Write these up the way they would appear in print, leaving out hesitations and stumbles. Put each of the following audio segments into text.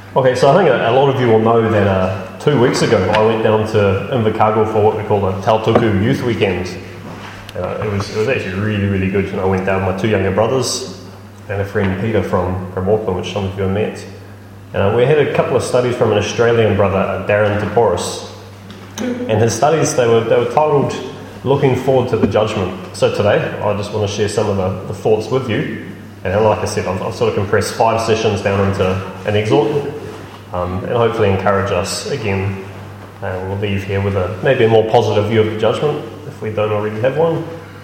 Okay, so I think a lot of you will know that 2 weeks ago I went down to Invercargill for what we call a Tautuku Youth Weekend. It was actually really, really good. And I went down with my two younger brothers and a friend Peter from Auckland, which some of you have met. We had a couple of studies from an Australian brother, Darren Taporis. And his studies, they were titled Looking Forward to the Judgment. So today, I just want to share some of the thoughts with you. And like I said, I've sort of compressed 5 sessions down into an exhort, and hopefully encourage us again. We'll leave here with maybe a more positive view of the judgment, if we don't already have one.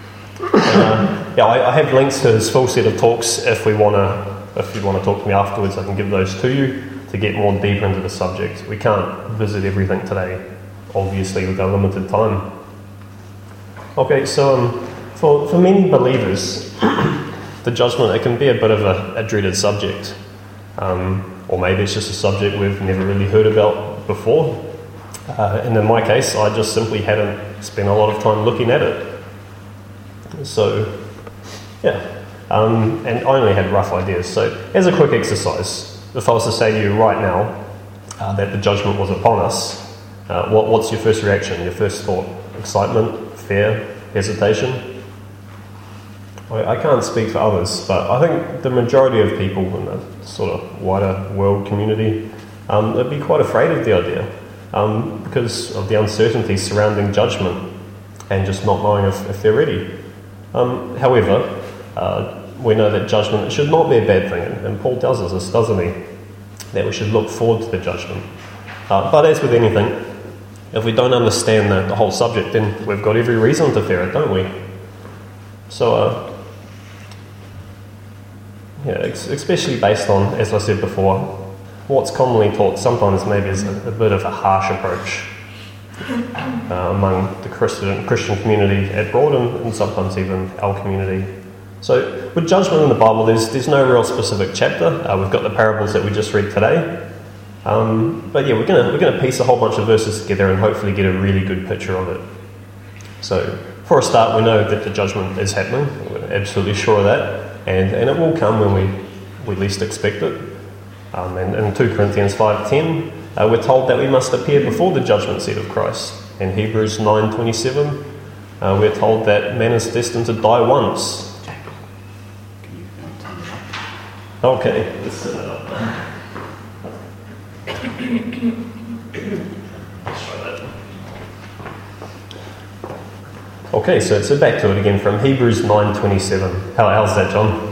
I have links to his full set of talks. If you want to talk to me afterwards, I can give those to you to get more deeper into the subject. We can't visit everything today, obviously, with our limited time. Okay, so for many believers, the judgment, it can be a bit of a dreaded subject. Or maybe it's just a subject we've never really heard about before. And in my case, I just simply hadn't spent a lot of time looking at it. So, and I only had rough ideas. So, as a quick exercise, if I was to say to you right now that the judgment was upon us, what's your first reaction, your first thought? Excitement, fear, hesitation? I can't speak for others, but I think the majority of people in the sort of wider world community would be quite afraid of the idea because of the uncertainty surrounding judgment and just not knowing if they're ready. However, we know that judgment should not be a bad thing, and Paul tells us this, doesn't he? That we should look forward to the judgment. But as with anything, if we don't understand the whole subject, then we've got every reason to fear it, don't we? So, especially based on, as I said before, what's commonly taught sometimes maybe is a bit of a harsh approach among the Christian community at broad and sometimes even our community. So with judgment in the Bible, there's no real specific chapter. We've got the parables that we just read today. But we're gonna piece a whole bunch of verses together and hopefully get a really good picture of it. So for a start, we know that the judgment is happening. We're absolutely sure of that. And it will come when we least expect it. And in 2 Corinthians 5:10, we're told that we must appear before the judgment seat of Christ. In Hebrews 9:27, we're told that man is destined to die once. Okay. Let's set that up. Okay, so back to it again from Hebrews 9:27. How's that, John?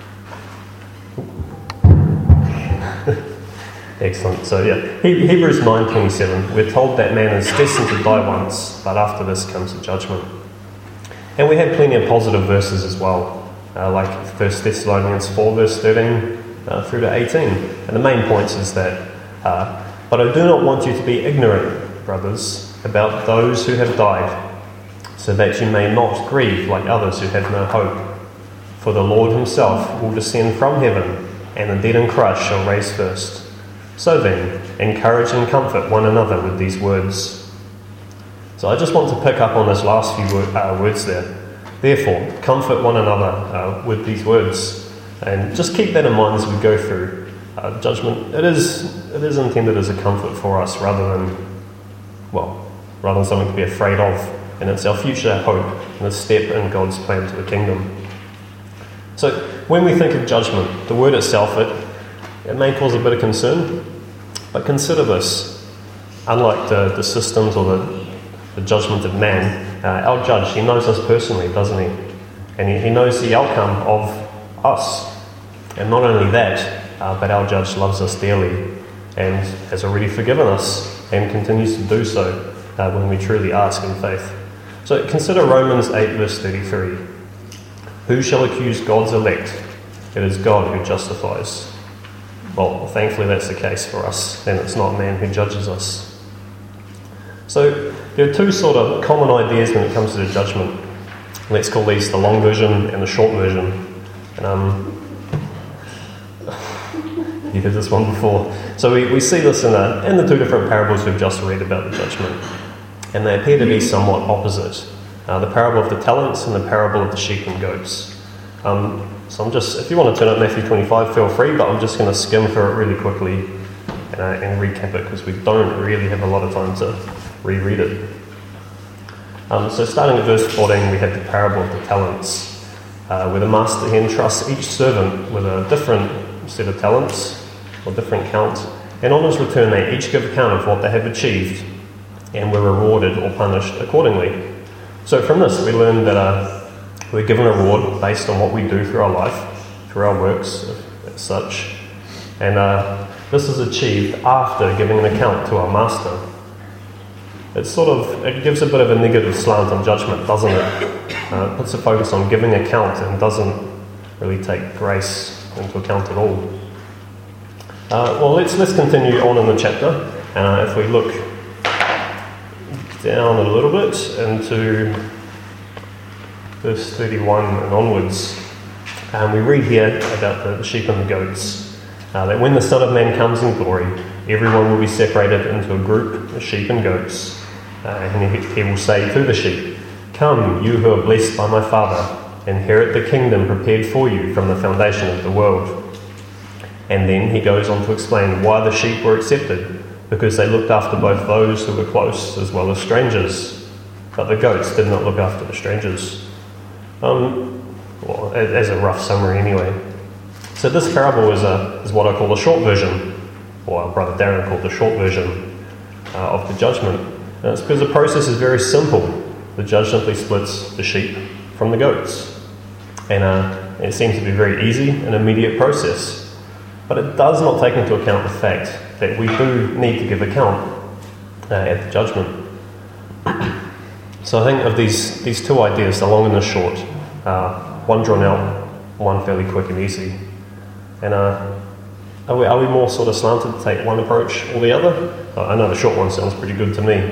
Excellent. So Hebrews 9:27. We're told that man is destined to die once, but after this comes the judgment. And we have plenty of positive verses as well, like 1 Thessalonians 4 verse 13 through to 18. And the main points is that, but I do not want you to be ignorant, brothers, about those who have died, so that you may not grieve like others who have no hope. For the Lord himself will descend from heaven, and the dead in Christ shall raise first. So then, encourage and comfort one another with these words. So I just want to pick up on this last few words there. Therefore, comfort one another with these words. And just keep that in mind as we go through judgment. It is intended as a comfort for us rather than something to be afraid of. And it's our future hope and a step in God's plan to the kingdom. So when we think of judgment, the word itself, it may cause a bit of concern, but consider this. Unlike the systems or the judgment of man, our judge, he knows us personally, doesn't he? And he knows the outcome of us. And not only that, but our judge loves us dearly and has already forgiven us and continues to do so when we truly ask in faith. So consider Romans 8 verse 33. Who shall accuse God's elect? It is God who justifies. Well, thankfully that's the case for us, and it's not man who judges us. So there are 2 sort of common ideas when it comes to the judgment. Let's call these the long version and the short version. And, you heard this one before. So we see this in the 2 different parables we've just read about the judgment. And they appear to be somewhat opposite. The parable of the talents and the parable of the sheep and goats. So if you want to turn up Matthew 25, feel free, but I'm just going to skim through it really quickly. and recap it because we don't really have a lot of time to reread it. So starting at verse 14, we have the parable of the talents, where the master entrusts each servant with a different set of talents, or different count, and on his return they each give account of what they have achieved, and were rewarded or punished accordingly. So from this we learn that we're given a reward based on what we do through our life, through our works as such, and this is achieved after giving an account to our master. It gives a bit of a negative slant on judgment, doesn't it? It puts a focus on giving account and doesn't really take grace into account at all. Well, let's continue on in the chapter, and if we look down a little bit into verse 31 and onwards, we read here about the sheep and the goats, that when the Son of Man comes in glory, everyone will be separated into a group of sheep and goats, and he will say to the sheep, "Come, you who are blessed by my Father, inherit the kingdom prepared for you from the foundation of the world." And then he goes on to explain why the sheep were accepted, because they looked after both those who were close as well as strangers. But the goats did not look after the strangers. Well, as a rough summary anyway. So this parable is what I call the short version, or our brother Darren called the short version of the judgment. And it's because the process is very simple. The judge simply splits the sheep from the goats. And it seems to be a very easy and immediate process. But it does not take into account the fact that we do need to give account at the judgment. So I think of these two ideas, the long and the short, one drawn out, one fairly quick and easy. And are we more sort of slanted to take one approach or the other? I know the short one sounds pretty good to me.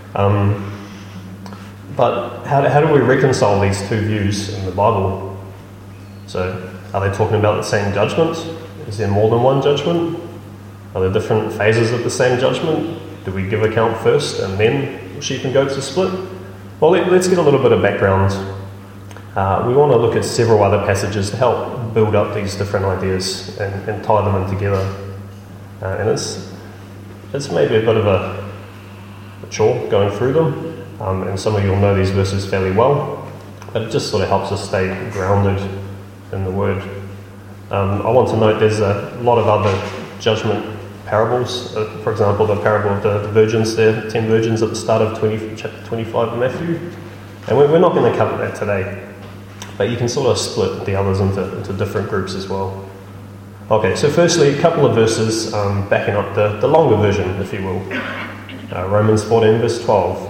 But how do we reconcile these two views in the Bible? So are they talking about the same judgment? Is there more than one judgment? Are there different phases of the same judgment? Do we give account first and then sheep and goats are split? Well, let's get a little bit of background. We want to look at several other passages to help build up these different ideas and tie them in together. And it's maybe a bit of a chore going through them. And some of you will know these verses fairly well, but it just sort of helps us stay grounded in the Word. I want to note there's a lot of other judgment parables. For example, the parable of the virgins there, 10 virgins at the start of chapter 25 of Matthew. And we're not going to cover that today. But you can sort of split the others into different groups as well. Okay, so firstly, a couple of verses backing up the longer version, if you will. Romans 14 verse 12.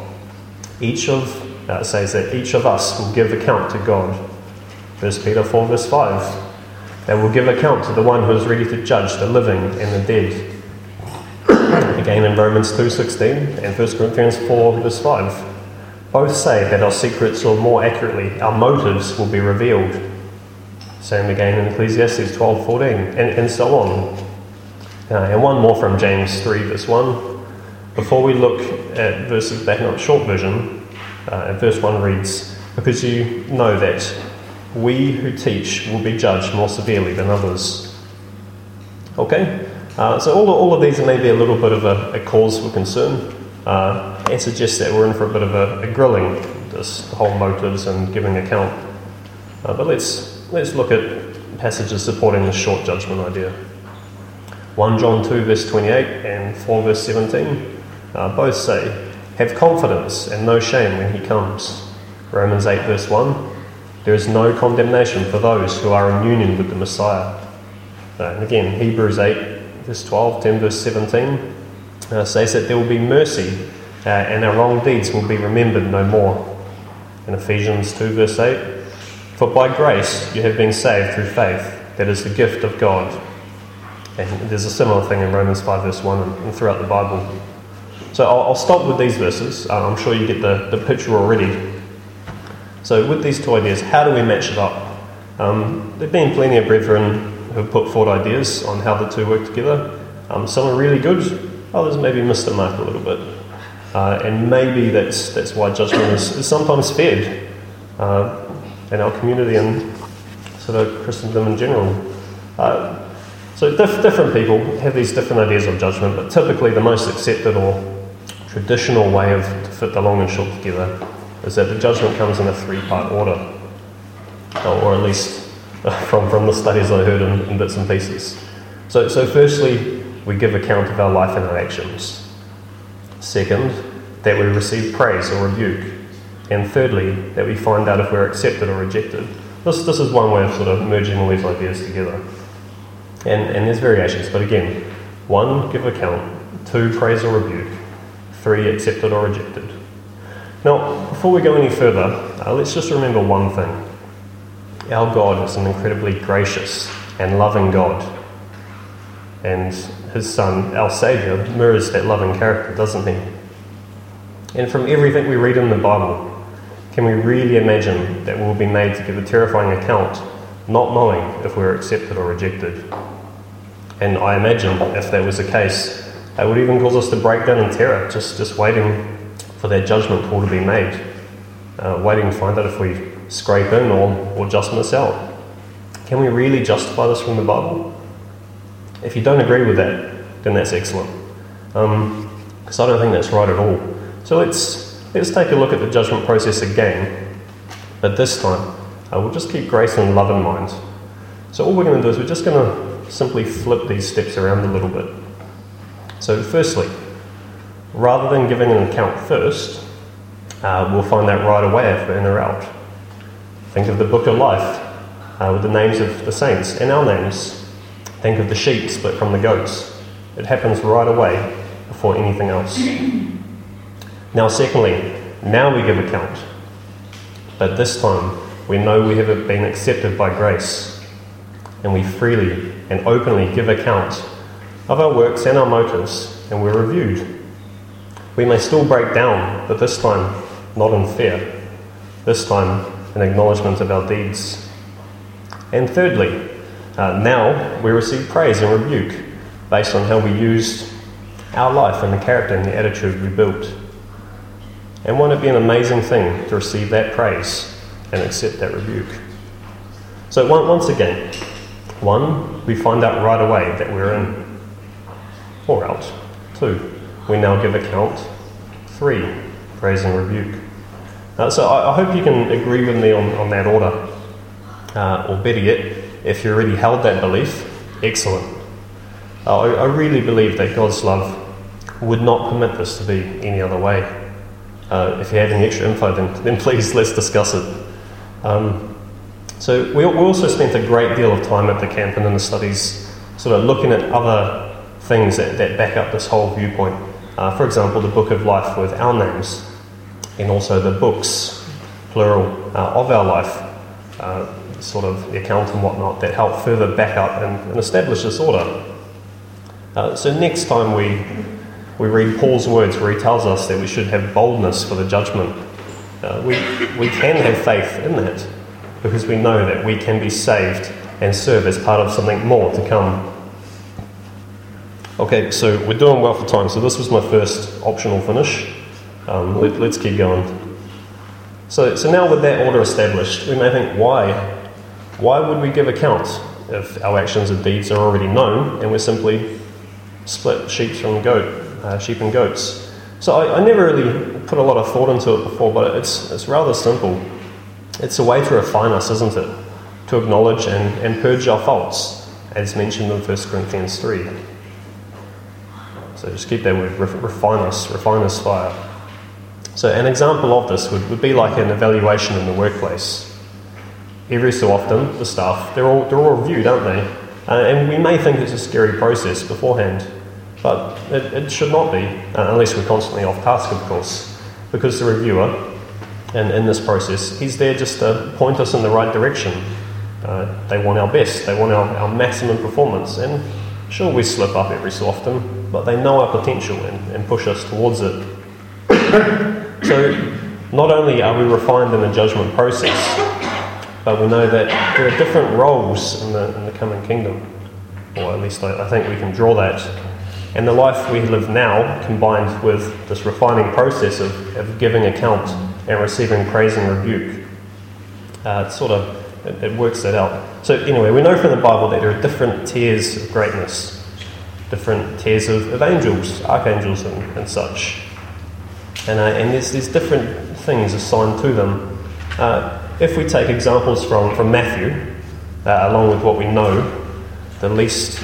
Says that each of us will give account to God. 1 Peter 4 verse 5. They will give account to the one who is ready to judge the living and the dead. Again in Romans 2:16 and 1 Corinthians 4 verse 5. Both say that our secrets, or more accurately, our motives, will be revealed. Same again in Ecclesiastes 12:14 and so on. And one more from James 3 verse 1. Before we look at verses backing up short version, verse 1 reads, "Because you know that we who teach will be judged more severely than others." Okay, so all of these are maybe a little bit of a cause for concern. It suggests that we're in for a bit of a grilling, this whole motives and giving account. But let's look at passages supporting this short judgment idea. 1 John 2 verse 28 and 4 verse 17 both say, "Have confidence and no shame when he comes." Romans 8 verse 1, "There is no condemnation for those who are in union with the Messiah." And again, Hebrews 8 verse 12, 10 verse 17 says that there will be mercy and our wrong deeds will be remembered no more. In Ephesians 2 verse 8, "For by grace you have been saved through faith, that is the gift of God." And there's a similar thing in Romans 5 verse 1 and throughout the Bible. So I'll stop with these verses. I'm sure you get the picture already. So with these two ideas, how do we match it up? There have been plenty of brethren who have put forward ideas on how the two work together. Some are really good, others maybe missed the mark a little bit. And maybe that's why judgment is sometimes feared in our community and sort of Christendom in general. So different people have these different ideas of judgment, but typically the most accepted or traditional way to fit the long and short together is that the judgment comes in a three-part order, or at least from the studies I heard in bits and pieces. So firstly, we give account of our life and our actions. Second, that we receive praise or rebuke. And thirdly, that we find out if we're accepted or rejected. This is one way of sort of merging all these ideas together. And there's variations, but again, 1, give account, 2, praise or rebuke, 3, accepted or rejected. Now, before we go any further, let's just remember one thing. Our God is an incredibly gracious and loving God. And his Son, our Saviour, mirrors that loving character, doesn't he? And from everything we read in the Bible, can we really imagine that we'll be made to give a terrifying account, not knowing if we're accepted or rejected? And I imagine if that was the case, it would even cause us to break down in terror, just waiting for that judgment call to be made, waiting to find out if we scrape in or just miss out. Can we really justify this from the Bible? If you don't agree with that, then that's excellent. Because I don't think that's right at all. So let's take a look at the judgment process again, but this time we'll just keep grace and love in mind. So all we're going to do is we're just going to simply flip these steps around a little bit. So firstly, rather than giving an account first, we'll find out right away if we're in or out. Think of the book of life with the names of the saints and our names. Think of the sheep split from the goats. It happens right away before anything else. Now secondly, now we give account. But this time, we know we have been accepted by grace. And we freely and openly give account of our works and our motives, and we're reviewed. We may still break down, but this time not in fear. This time in acknowledgement of our deeds. And thirdly, now we receive praise and rebuke based on how we used our life and the character and the attitude we built. And won't it be an amazing thing to receive that praise and accept that rebuke? So once again, 1, we find out right away that we're in or out. 2, we now give account. 3, praise and rebuke. So I hope you can agree with me on that order. Or better yet, if you already held that belief, excellent. I really believe that God's love would not permit this to be any other way. If you have any extra info, then please let's discuss it. So we also spent a great deal of time at the camp and in the studies sort of looking at other things that back up this whole viewpoint. For example, the book of life with our names, and also the books, plural, of our life, sort of the account and whatnot, that help further back up and establish this order. So next time we read Paul's words where he tells us that we should have boldness for the judgment, we can have faith in that, because we know that we can be saved and serve as part of something more to come. Okay, so we're doing well for time, so this was my first optional finish. Let's keep going. So now with that order established, we may think, why would we give account if our actions and deeds are already known and we're simply split sheep and goats? So I never really put a lot of thought into it before, but it's rather simple. It's a way to refine us, isn't it? To acknowledge and purge our faults, as mentioned in 1 Corinthians 3. So just keep that word, refine us fire. So an example of this would be like an evaluation in the workplace. Every so often, the staff, they're all reviewed, aren't they? And we may think it's a scary process beforehand, but it should not be, unless we're constantly off task, of course, because the reviewer, and in this process, he's there just to point us in the right direction. They want our best, they want our maximum performance, and sure, we slip up every so often, but they know our potential and push us towards it. So, not only are we refined in the judgment process, but we know that there are different roles in the coming kingdom, or at least I think we can draw that. And the life we live now, combined with this refining process of giving account and receiving praise and rebuke, it works that out. So anyway, we know from the Bible that there are different tiers of greatness, different tiers of angels, archangels and such. And there's different things assigned to them. If we take examples from Matthew, along with what we know, the least...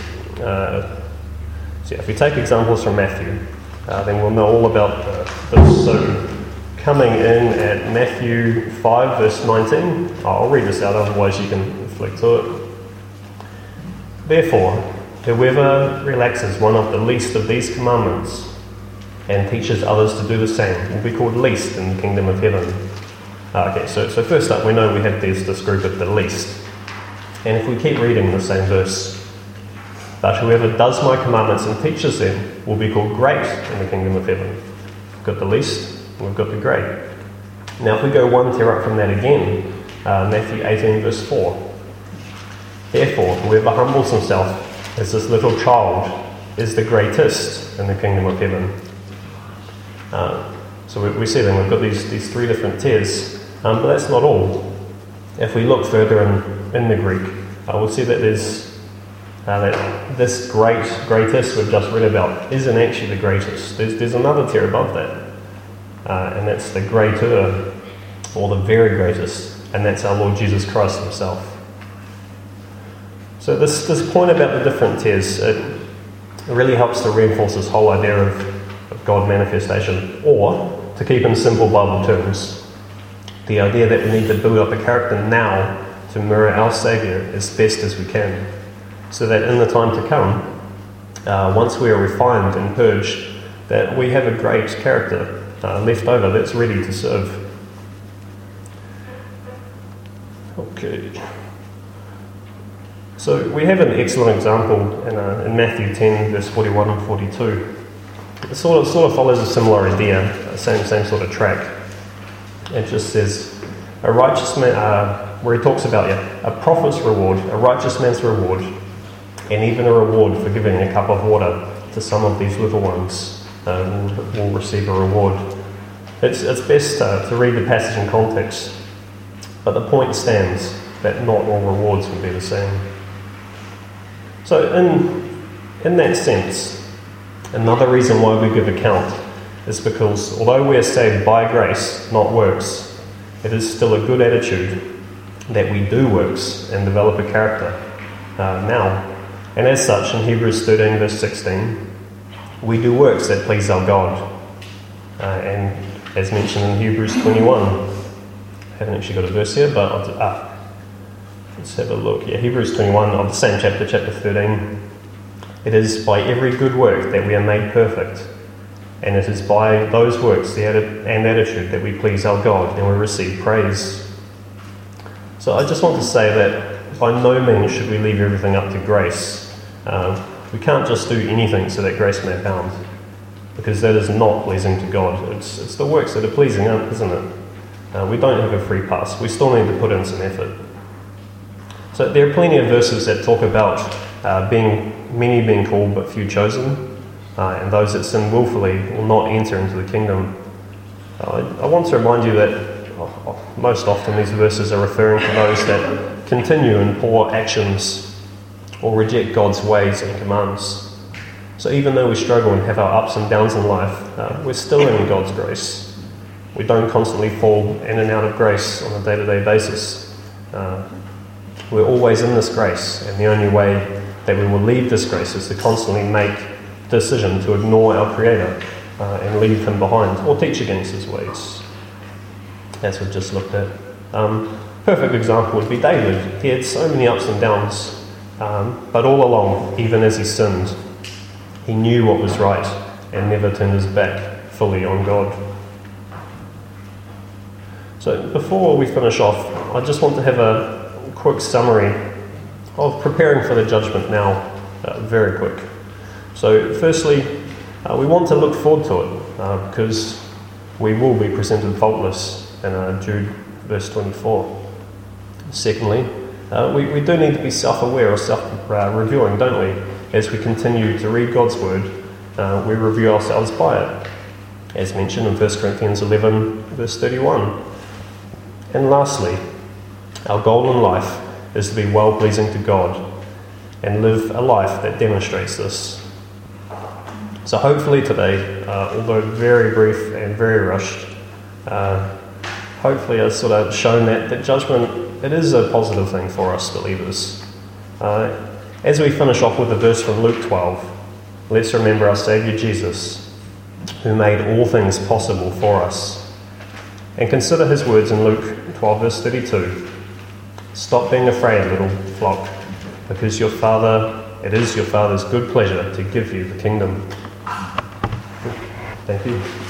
So if we take examples from Matthew, then we'll know all about this. So coming in at Matthew 5 verse 19, I'll read this out, otherwise you can flick to it. Therefore, whoever relaxes one of the least of these commandments and teaches others to do the same will be called least in the kingdom of heaven. Okay, so first up we know we have this group of the least. And if we keep reading the same verse, but whoever does my commandments and teaches them will be called great in the kingdom of heaven. We've got the least, and we've got the great. Now if we go one tier up from that again, Matthew 18 verse 4. Therefore, whoever humbles himself as this little child is the greatest in the kingdom of heaven. So we see then we've got these three different tiers, but that's not all. If we look further in the Greek, we'll see that there's that this greatest we've just read about isn't actually the greatest. There's another tier above that, and that's the greater, or the very greatest, and that's our Lord Jesus Christ himself. So this point about the different tiers, it really helps to reinforce this whole idea of God manifestation, or, to keep in simple Bible terms, the idea that we need to build up a character now to mirror our Saviour as best as we can, so that in the time to come, once we are refined and purged, that we have a great character left over that's ready to serve. Okay. So we have an excellent example in Matthew 10, verse 41 and 42. It sort of follows a similar idea, same sort of track. It just says, a righteous man, where he talks about a prophet's reward, a righteous man's reward, and even a reward for giving a cup of water to some of these little ones will receive a reward. It's best to read the passage in context, but the point stands that not all rewards will be the same. So in that sense, another reason why we give account is because although we are saved by grace, not works, it is still a good attitude that we do works and develop a character now. And as such, in Hebrews 13 verse 16, we do works that please our God. And as mentioned in Hebrews 21, I haven't actually got a verse here, but let's have a look. Yeah, Hebrews 21 of the same chapter, chapter 13. It is by every good work that we are made perfect, and it is by those works and attitude that we please our God and we receive praise. So I just want to say that by no means should we leave everything up to grace. We can't just do anything so that grace may abound, because that is not pleasing to God. It's the works that are pleasing, isn't it? We don't have a free pass. We still need to put in some effort. So there are plenty of verses that talk about many being called but few chosen, and those that sin willfully will not enter into the kingdom. I want to remind you that most often these verses are referring to those that continue in poor actions or reject God's ways and commands. So even though we struggle and have our ups and downs in life, we're still in God's grace. We don't constantly fall in and out of grace on a day-to-day basis. We're always in this grace, and the only way that we will leave this grace is to constantly make the decision to ignore our Creator and leave Him behind, or teach against His ways, as we've just looked at. Perfect example would be David. He had so many ups and downs, but all along, even as he sinned, he knew what was right and never turned his back fully on God. So before we finish off, I just want to have a quick summary of preparing for the judgment now, very quick. So firstly, we want to look forward to it because we will be presented faultless in Jude verse 24. Secondly, we do need to be self-aware or self-reviewing, don't we? As we continue to read God's Word, we review ourselves by it, as mentioned in 1 Corinthians 11 verse 31. And lastly, our goal in life is to be well-pleasing to God and live a life that demonstrates this. So hopefully today, although very brief and very rushed, hopefully I've sort of shown that judgment, it is a positive thing for us believers. As we finish off with a verse from Luke 12, let's remember our Saviour Jesus, who made all things possible for us. And consider his words in Luke 12 verse 32. Stop being afraid, little flock, because it is your Father's good pleasure to give you the kingdom. Thank you.